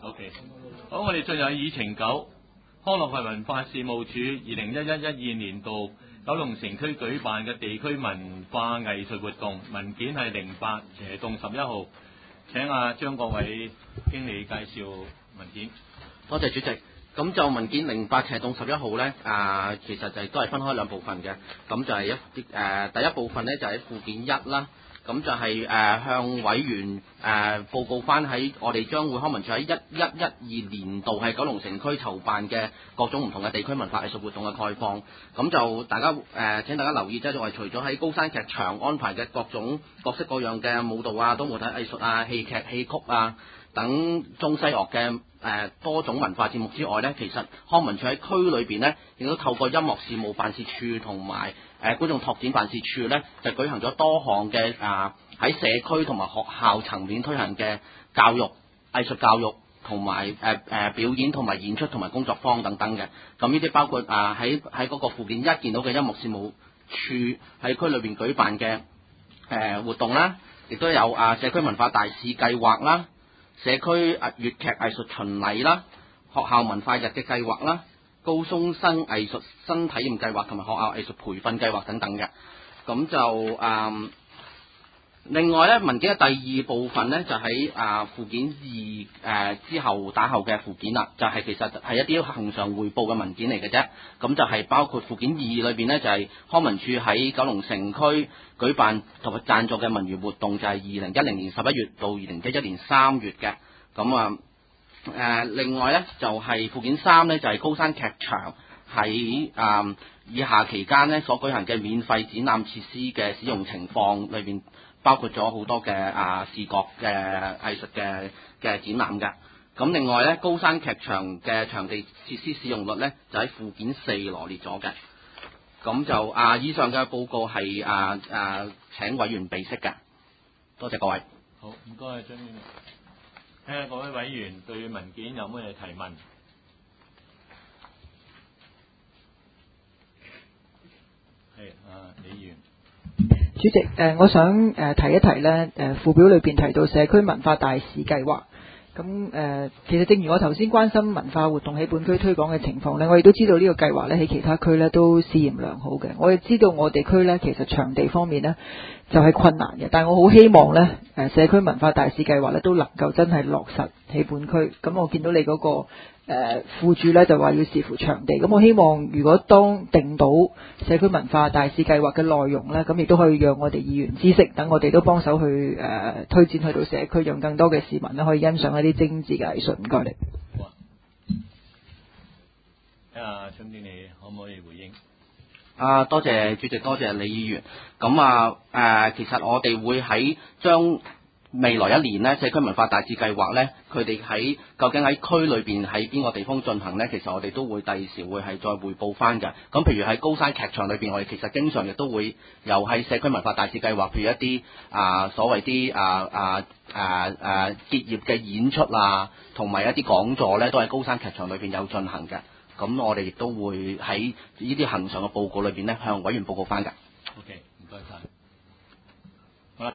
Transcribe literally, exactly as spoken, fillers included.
OK， 好，我哋進入議程九，康樂及文化事務署二零一一一二年度九龍城區舉辦嘅地區文化藝術活動，文件係零八斜洞十一號。請阿張國偉經理介紹文件。 多謝主席。咁就文件零八斜洞十一號呢，啊，其實就都係分開兩部分嘅。咁就係一啲誒、呃、第一部分呢，就喺附件一啦。咁就係、是、誒、呃、向委員誒、呃、報告翻喺我哋將會康文署喺一一一二年度喺九龍城區籌辦嘅各種唔同嘅地區文化藝術活動嘅概況。咁就大家誒、呃、請大家留意，即係就係除咗喺高山劇場安排嘅各種各式各樣嘅舞蹈啊、多媒體藝術啊、戲劇、戲曲啊等中西樂嘅誒、呃、多種文化節目之外呢，其實康文署喺區裏邊呢，亦都透過音樂事務辦事處同埋誒觀眾拓展辦事處呢，就舉行咗多項嘅啊喺社區同埋學校層面推行嘅教育、藝術教育同埋誒誒表演同埋演出同埋工作坊等等嘅。咁呢啲包括啊喺喺嗰個附件一見到嘅音樂事務處喺區裏邊舉辦嘅誒、呃、活動啦，亦都有啊社區文化大使計劃啦。社區啊粵劇藝術巡禮啦，學校文化日嘅計劃啦，高中生藝術新體驗計劃同埋學校藝術培訓計劃等等嘅。咁就誒、嗯，另外咧文件嘅第二部分咧就喺啊附件二誒、呃、之後打後嘅附件啦，就係、是、其實係一啲恆常匯報嘅文件嚟嘅啫。咁就係包括附件二裏邊咧就係、是、康文署喺九龍城區舉辦同埋贊助嘅文娛活動，就係二零一零年十一月到二零一一年三月嘅。咁啊誒，另外咧就係、是、附件三咧就係、是、高山劇場喺啊、呃、以下期間咧所舉行嘅免費展覽設施嘅使用情況裏邊，包括咗好多嘅啊視覺嘅藝術嘅嘅展覽嘅。咁另外咧高山劇場嘅場地設施使用率咧就喺附件四羅列咗嘅。咁就啊，以上嘅報告係啊啊請委員備悉嘅，多謝各位。 好，唔該張經理。睇下各位委員對文件有乜嘢提問？係啊，李議員。 主席，誒、呃，我想誒、呃、提一提咧，誒、呃、附表裏邊提到社區文化大使計劃。咁誒、呃，其實正如我頭先關心文化活動喺本區推廣嘅情況呢，我亦都知道呢個計劃呢喺其他區呢都試驗良好嘅。我亦知道我哋區呢其實場地方面呢就係、是、困難嘅，但係我好希望呢誒社區文化大使計劃呢都能夠真係落實喺本區。咁我見到你嗰、那個誒附註呢就話要視乎場地，咁我希望如果當定到社區文化大使計劃嘅內容呢，咁亦都可以讓我哋議員知悉，等我哋都幫手去誒、呃、推薦去到社區，讓更多嘅市民呢可以欣賞一啲精緻嘅藝術。唔該你。 好啊，啊，張經理可唔可以回應？ 啊，多謝主席，多謝李議員。咁啊誒、呃，其實我哋會喺將未來一年呢，社區文化大使計劃呢，佢哋喺究竟喺區裏邊喺邊個地方進行呢？其實我哋都會第時會係再匯報翻嘅。咁譬如喺高山劇場裏邊，我哋其實經常亦都會有喺社區文化大使計劃，譬如一啲啊所謂啲啊啊啊啊結業嘅演出啊，同埋一啲講座呢，都喺高山劇場裏邊有進行嘅。咁我哋亦都會喺呢啲恆常嘅報告裏邊呢，向委員報告翻嘅。 OK，唔該晒。